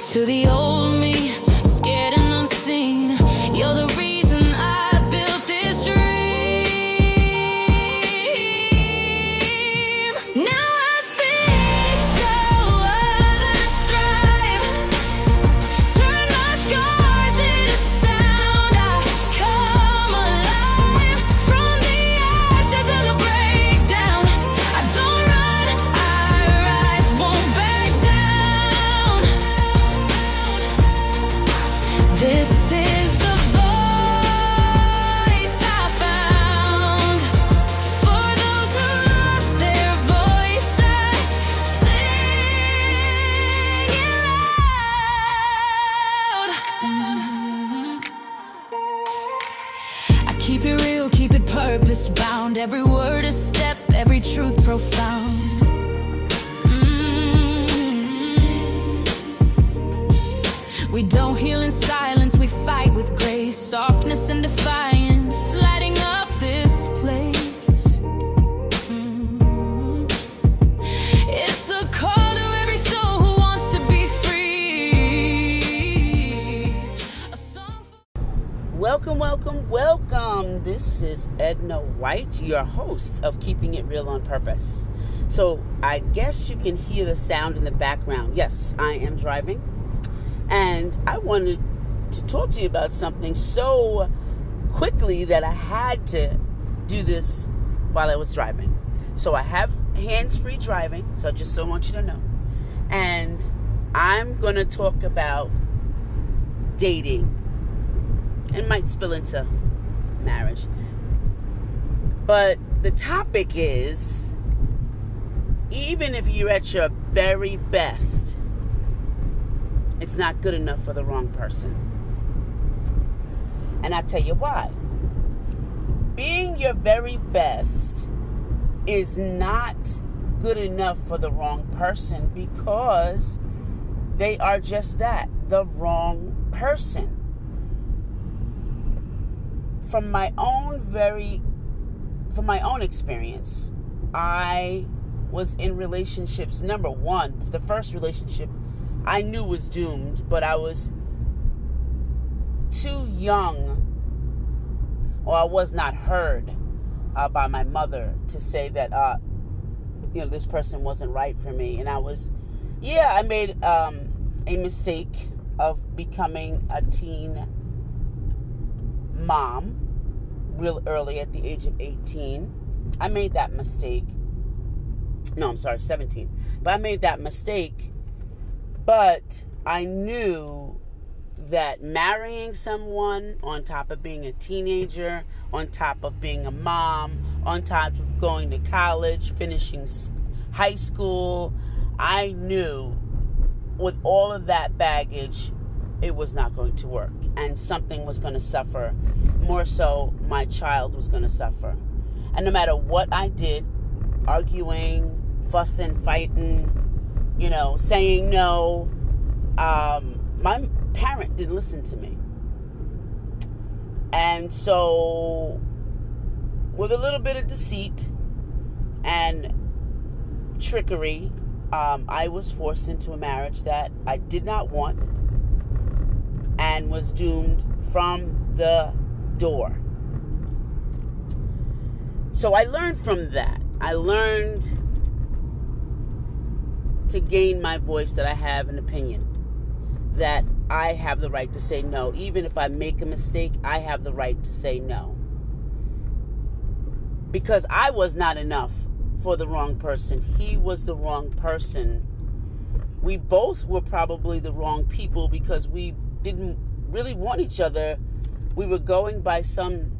To the old me, scared and unseen, you're the reason I built this dream. Now I speak so others thrive. Turn my scars into sound. I come alive from the ashes of the breakdown. I don't run, I rise, won't back down. This is the voice I found. For those who lost their voice, I sing it loud. I keep it real, keep it purpose bound. Every word a step, every truth profound. We don't heal in silence, we fight with grace, softness and defiance, lighting up this place. It's a call to every soul who wants to be free. A song for Welcome. This is Edna White, your host of Keeping It Real on Purpose. So I guess you can hear the sound in the background. Yes, I am driving. And I wanted to talk to you about something so quickly that I had to do this while I was driving. So I have hands-free driving, so I just so want you to know. And I'm going to talk about dating. It might spill into marriage. But the topic is, even if you're at your very best, it's not good enough for the wrong person. And I'll tell you why. Being your very best is not good enough for the wrong person because they are just that, the wrong person. From my own experience, I was in relationships. Number one, the first relationship I knew was doomed, but I was too young, or I was not heard by my mother to say that, this person wasn't right for me. And I made a mistake of becoming a teen mom real early at the age of 18. I made that mistake. No, I'm sorry, 17. But I made that mistake. But I knew that marrying someone on top of being a teenager, on top of being a mom, on top of going to college, finishing high school, I knew with all of that baggage, it was not going to work. And something was going to suffer. More so, my child was going to suffer. And no matter what I did, arguing, fussing, fighting, saying no, my parent didn't listen to me. And so, with a little bit of deceit and trickery, I was forced into a marriage that I did not want and was doomed from the door. So I learned from that. I learned to gain my voice, that I have an opinion, that I have the right to say no. Even if I make a mistake, I have the right to say no. Because I was not enough for the wrong person. He was the wrong person. We both were probably the wrong people because we didn't really want each other. We were going by some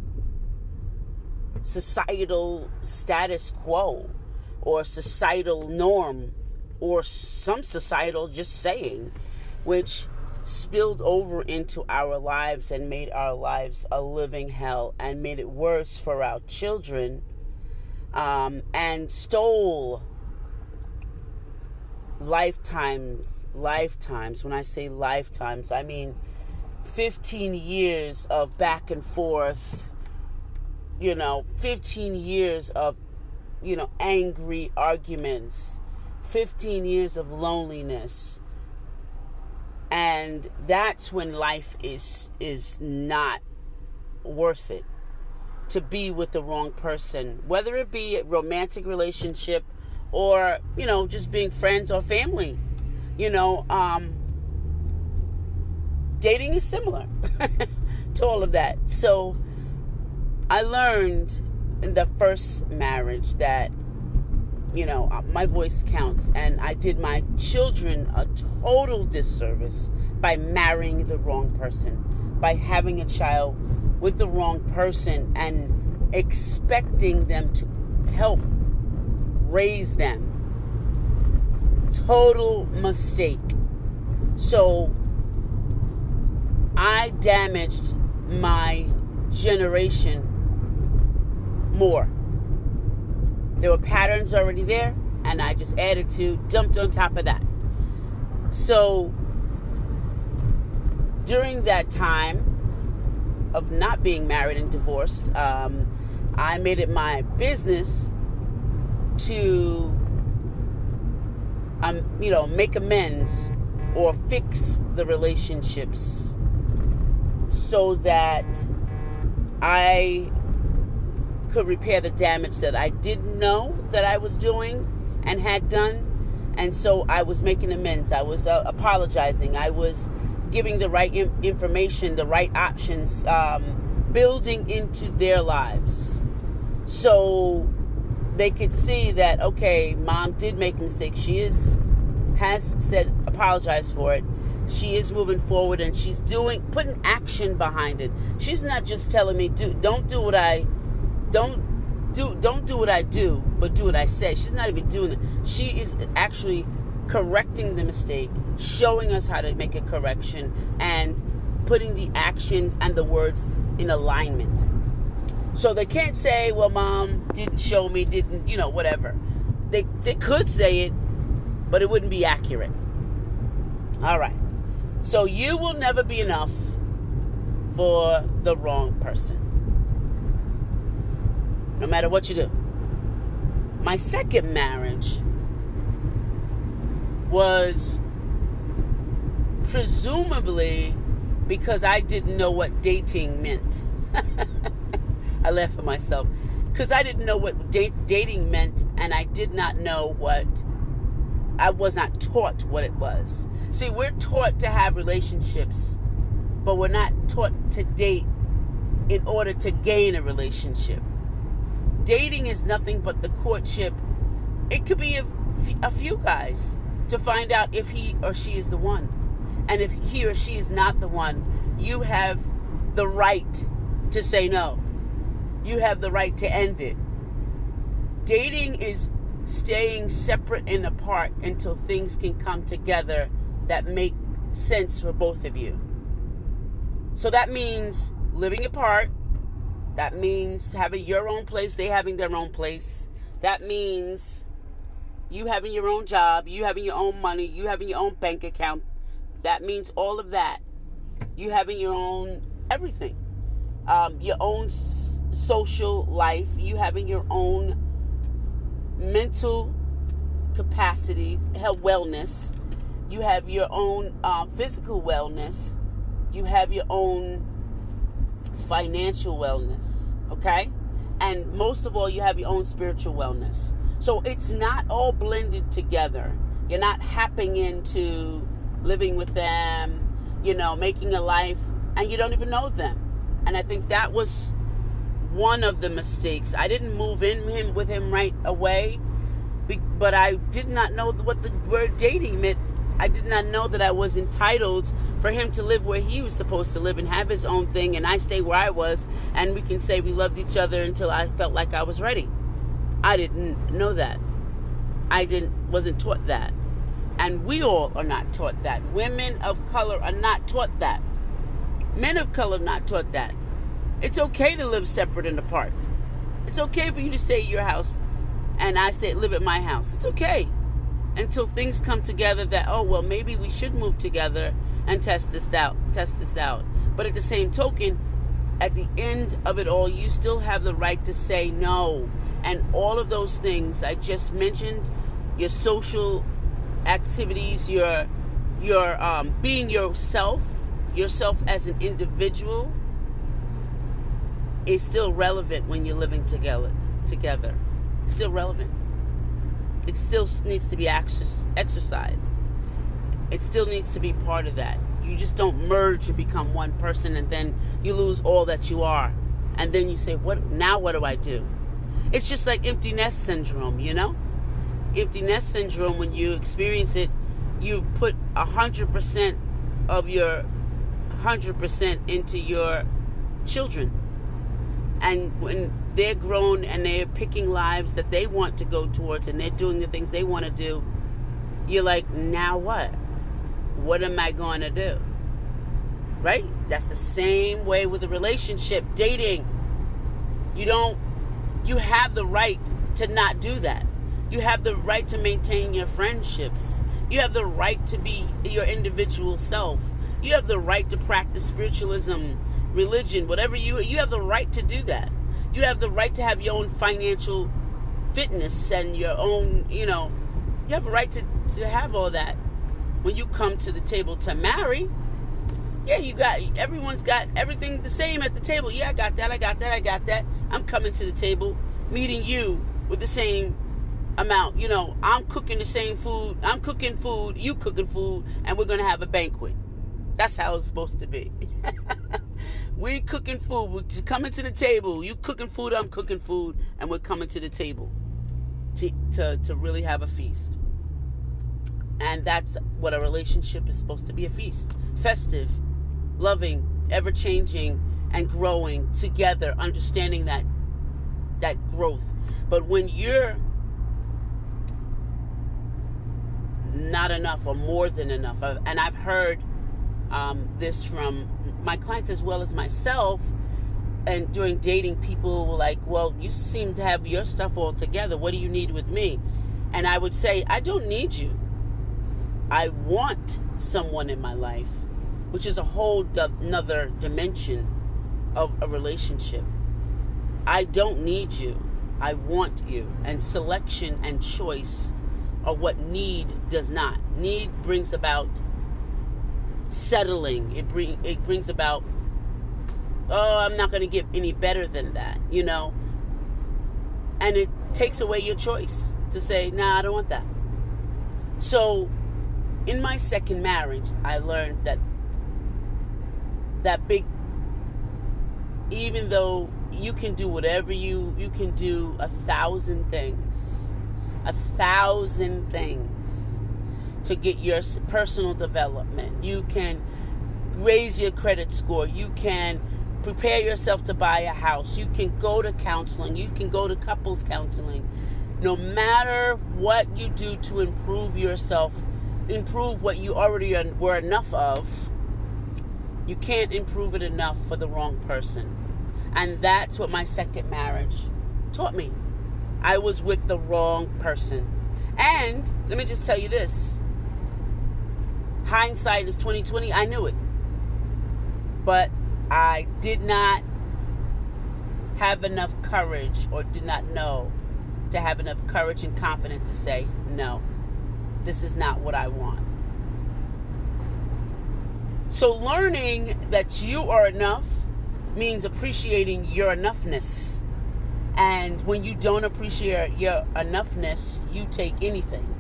societal status quo or societal norm or some societal just saying, which spilled over into our lives and made our lives a living hell and made it worse for our children, and stole lifetimes. When I say lifetimes, I mean 15 years of back and forth, 15 years of, angry arguments, 15 years of loneliness, And that's when life is not worth it, to be with the wrong person, whether it be a romantic relationship or, just being friends or family. Dating is similar to all of that. So I learned in the first marriage that, my voice counts, and I did my children a total disservice by marrying the wrong person, by having a child with the wrong person and expecting them to help raise them. Total mistake. So I damaged my generation more. There were patterns already there, and I just dumped on top of that. So during that time of not being married and divorced, I made it my business to, make amends or fix the relationships so that I could repair the damage that I didn't know that I was doing and had done. And so I was making amends. I was apologizing. I was giving the right information, the right options, building into their lives. So they could see that, okay, mom did make a mistake. She has said, apologize for it. She is moving forward, and she's putting action behind it. She's not just telling me, don't do what I do, but do what I say. She's not even doing it. She is actually correcting the mistake, showing us how to make a correction, and putting the actions and the words in alignment. So they can't say, well, mom didn't show me, whatever. They could say it, but it wouldn't be accurate. All right. So you will never be enough for the wrong person, no matter what you do. My second marriage was presumably because I didn't know what dating meant. I laugh at myself because I didn't know what dating meant, and I did not know I was not taught what it was. See, we're taught to have relationships, but we're not taught to date in order to gain a relationship. Dating is nothing but the courtship. It could be a few guys to find out if he or she is the one. And if he or she is not the one, you have the right to say no. You have the right to end it. Dating is staying separate and apart until things can come together that make sense for both of you. So that means living apart. That means having your own place, they having their own place. That means you having your own job, you having your own money, you having your own bank account. That means all of that. You having your own everything. Your own social life. You having your own mental capacities, health, wellness. You have your own physical wellness. You have your own financial wellness, okay? And most of all, you have your own spiritual wellness. So it's not all blended together. You're not happing into living with them, making a life, and you don't even know them. And I think that was one of the mistakes. I didn't move in with him right away, but I did not know what the word dating meant. I did not know that I was entitled for him to live where he was supposed to live and have his own thing, and I stay where I was, and we can say we loved each other until I felt like I was ready. I didn't know that. Wasn't taught that. And we all are not taught that. Women of color are not taught that. Men of color are not taught that. It's okay to live separate and apart. It's okay for you to stay at your house and I live at my house. It's okay. Until things come together that, maybe we should move together and test this out. But at the same token, at the end of it all, you still have the right to say no. And all of those things I just mentioned, your social activities, your you're being yourself as an individual is still relevant when you're living together. It's still relevant. It still needs to be exercised. It still needs to be part of that. You just don't merge and become one person and then you lose all that you are. And then you say, what do I do? It's just like empty nest syndrome, you know? Empty nest syndrome, when you experience it, you've put 100% of your 100% into your children. And when they're grown and they're picking lives that they want to go towards and they're doing the things they want to do, you're like, now what? What am I going to do? Right? That's the same way with a relationship, dating. You have the right to not do that. You have the right to maintain your friendships. You have the right to be your individual self. You have the right to practice spiritualism, religion, whatever you have the right to do that. You have the right to have your own financial fitness and your own, you have a right to have all that. When you come to the table to marry, everyone's got everything the same at the table. Yeah, I got that. I'm coming to the table, meeting you with the same amount. I'm cooking the same food. I'm cooking food, you cooking food, and we're going to have a banquet. That's how it's supposed to be. We cooking food. We're coming to the table. You cooking food, I'm cooking food, and we're coming to the table to really have a feast. And that's what a relationship is supposed to be, a feast. Festive, loving, ever-changing, and growing together, understanding that growth. But when you're not enough or more than enough, and I've heard this from my clients as well as myself, and during dating, people were like, well, you seem to have your stuff all together. What do you need with me? And I would say, I don't need you. I want someone in my life, which is a whole another dimension of a relationship. I don't need you. I want you. And selection and choice are what need does not. Need brings about settling. It brings about, I'm not going to get any better than that, And it takes away your choice to say, nah, I don't want that. So in my second marriage, I learned that even though you can do whatever you can do 1,000 things to get your personal development. You can raise your credit score. You can prepare yourself to buy a house. You can go to counseling. You can go to couples counseling. No matter what you do to improve yourself, improve what you already were enough of, you can't improve it enough for the wrong person. And that's what my second marriage taught me. I was with the wrong person. And let me just tell you this. Hindsight is 20/20. I knew it. But I did not have enough courage, or did not know to have enough courage and confidence to say, no, this is not what I want. So learning that you are enough means appreciating your enoughness. And when you don't appreciate your enoughness, you take anything.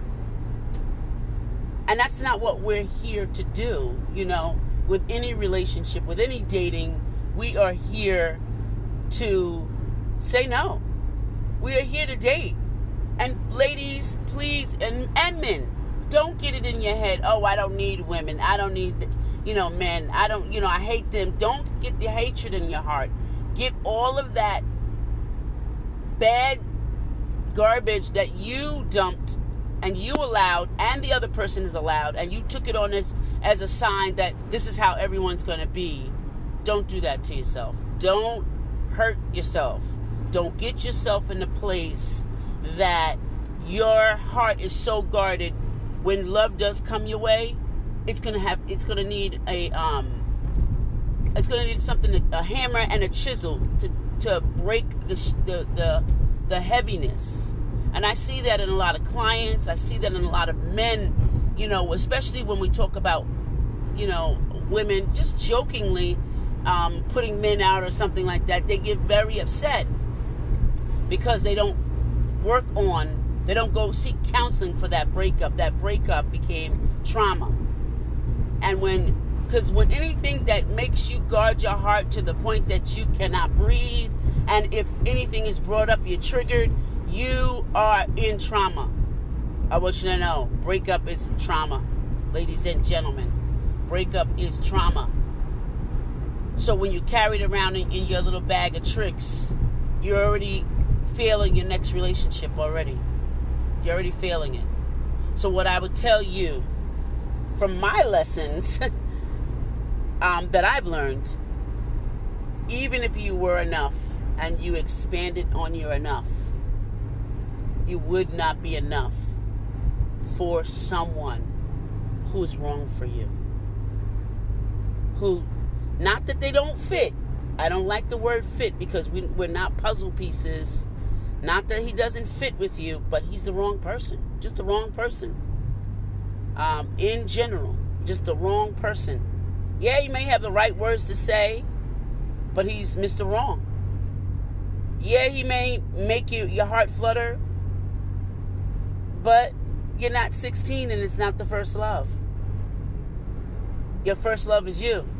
And that's not what we're here to do, with any relationship, with any dating. We are here to say no. We are here to date. And ladies, please, and men, don't get it in your head, oh, I don't need women. I don't need, men. I don't, I hate them. Don't get the hatred in your heart. Get all of that bad garbage that you dumped and you allowed, and the other person is allowed, and you took it on as a sign that this is how everyone's going to be. Don't do that to yourself. Don't hurt yourself. Don't get yourself in a place that your heart is so guarded. When love does come your way, it's going to need a hammer and a chisel to break the heaviness. And I see that in a lot of clients. I see that in a lot of men especially when we talk about, women just jokingly putting men out or something like that, they get very upset because they don't they don't go seek counseling for that breakup. That breakup became trauma. And because when anything that makes you guard your heart to the point that you cannot breathe, and if anything is brought up, you're triggered, you are in trauma. I want you to know, breakup is trauma. Ladies and gentlemen, breakup is trauma. So when you carry it around in your little bag of tricks, you're already failing your next relationship already. You're already failing it. So what I would tell you from my lessons that I've learned, even if you were enough and you expanded on your enough, you would not be enough for someone who is wrong for you. Who, not that they don't fit. I don't like the word fit because we're not puzzle pieces. Not that he doesn't fit with you, but he's the wrong person. Just the wrong person. In general, just the wrong person. Yeah, you may have the right words to say, but he's Mr. Wrong. Yeah, he may make your heart flutter, but you're not 16 and it's not the first love. Your first love is you.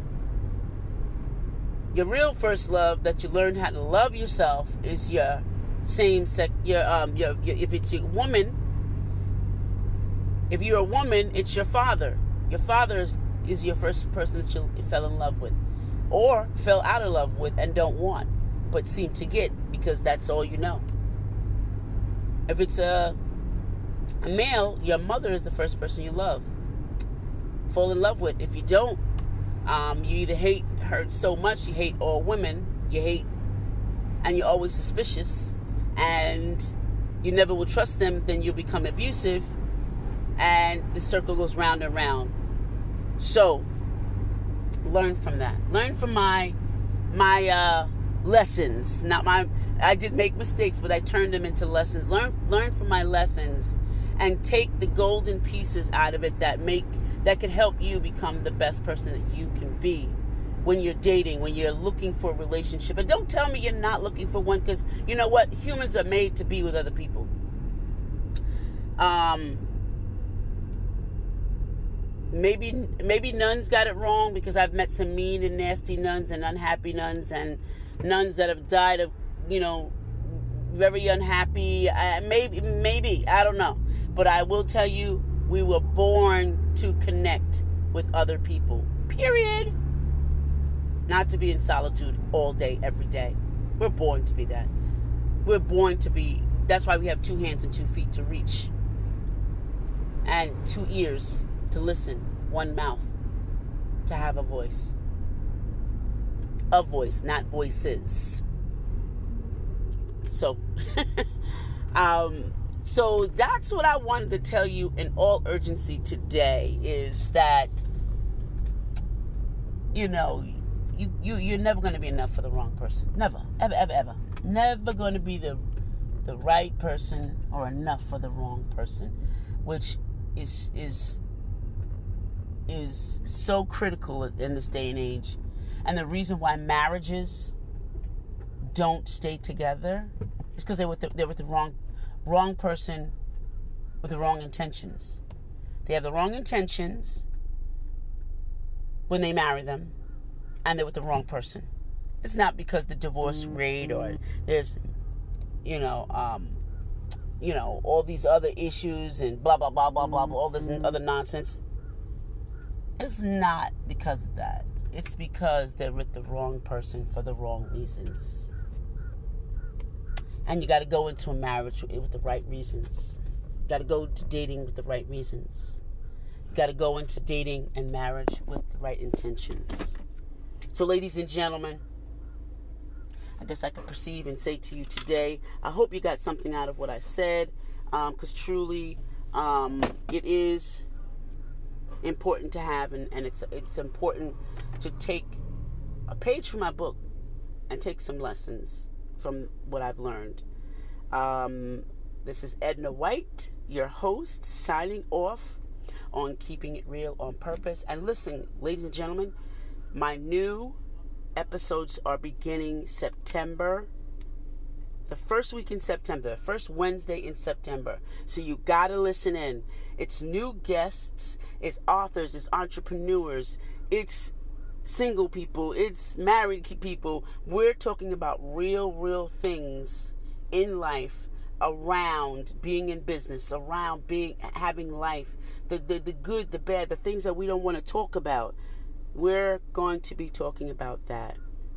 Your real first love that you learned how to love yourself is your same sex. If it's your woman, if you're a woman, it's your father. Your father is your first person that you fell in love with, or fell out of love with and don't want, but seem to get because that's all you know. If it's a male, your mother is the first person you fall in love with. If you don't, you either hate her so much, you hate all women, and you're always suspicious, and you never will trust them, then you'll become abusive, and the circle goes round and round. So, learn from that. Learn from my lessons. I did make mistakes, but I turned them into lessons. Learn from my lessons, and take the golden pieces out of it that can help you become the best person that you can be when you're dating, when you're looking for a relationship. And don't tell me you're not looking for one, because you know what? Humans are made to be with other people. Maybe nuns got it wrong, because I've met some mean and nasty nuns and unhappy nuns, and nuns that have died of, very unhappy. Maybe, I don't know. But I will tell you, we were born to connect with other people. Period. Not to be in solitude all day, every day. We're born to be that. We're born to be. That's why we have 2 hands and 2 feet to reach. And 2 ears to listen. 1 mouth to have a voice. A voice, not voices. So, so that's what I wanted to tell you in all urgency today, is that, you're never going to be enough for the wrong person. Never. Ever, ever, ever. Never going to be the right person or enough for the wrong person, which is so critical in this day and age. And the reason why marriages don't stay together is because they're with the wrong person with the wrong intentions. They have the wrong intentions when they marry them, and they're with the wrong person. It's not because the divorce rate or there's, all these other issues and blah, blah, blah, blah, blah, all this other nonsense. It's not because of that. It's because they're with the wrong person for the wrong reasons. And you got to go into a marriage with the right reasons. You got to go to dating with the right reasons. You got to go into dating and marriage with the right intentions. So, ladies and gentlemen, I guess I could perceive and say to you today, I hope you got something out of what I said, because truly it is important to have, and it's important to take a page from my book and take some lessons from what I've learned. This is Edna White, your host, signing off. on Keeping It Real on Purpose. And listen, ladies and gentlemen, my new episodes are beginning September. The first week in September, the first Wednesday in September. So you gotta listen in. It's new guests, it's authors, it's entrepreneurs, it's single people, it's married people. We're talking about real things in life, around being in business, around having life, the good, the bad, the things that we don't want to talk about. We're going to be talking about that.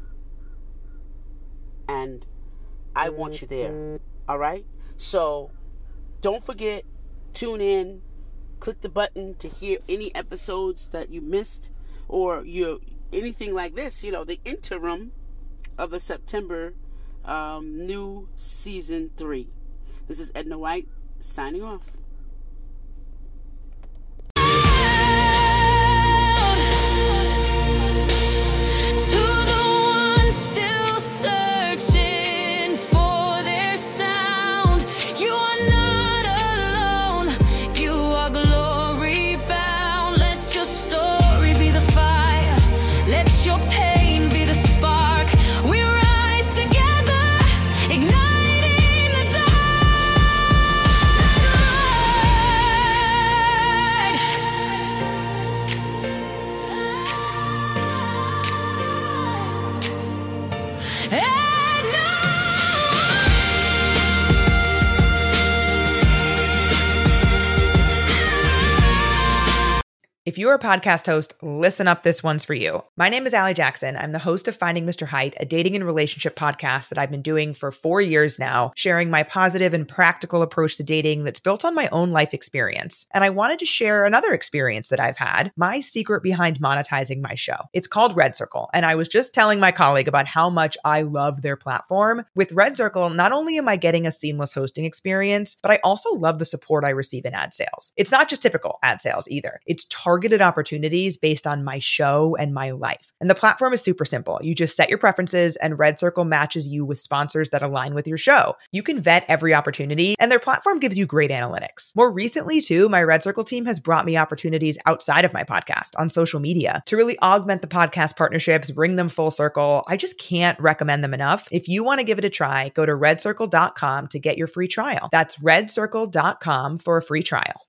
And I want you there. All right? So don't forget, tune in, click the button to hear any episodes that you missed, or anything like this, the interim of the September new season 3. This is Edna White signing off. If you're a podcast host, listen up, this one's for you. My name is Allie Jackson. I'm the host of Finding Mr. Height, a dating and relationship podcast that I've been doing for 4 years now, sharing my positive and practical approach to dating that's built on my own life experience. And I wanted to share another experience that I've had, my secret behind monetizing my show. It's called Red Circle, and I was just telling my colleague about how much I love their platform. With Red Circle, not only am I getting a seamless hosting experience, but I also love the support I receive in ad sales. It's not just typical ad sales either. It's targeted opportunities based on my show and my life. And the platform is super simple. You just set your preferences and Red Circle matches you with sponsors that align with your show. You can vet every opportunity and their platform gives you great analytics. More recently too, my Red Circle team has brought me opportunities outside of my podcast on social media to really augment the podcast partnerships, bring them full circle. I just can't recommend them enough. If you want to give it a try, go to redcircle.com to get your free trial. That's redcircle.com for a free trial.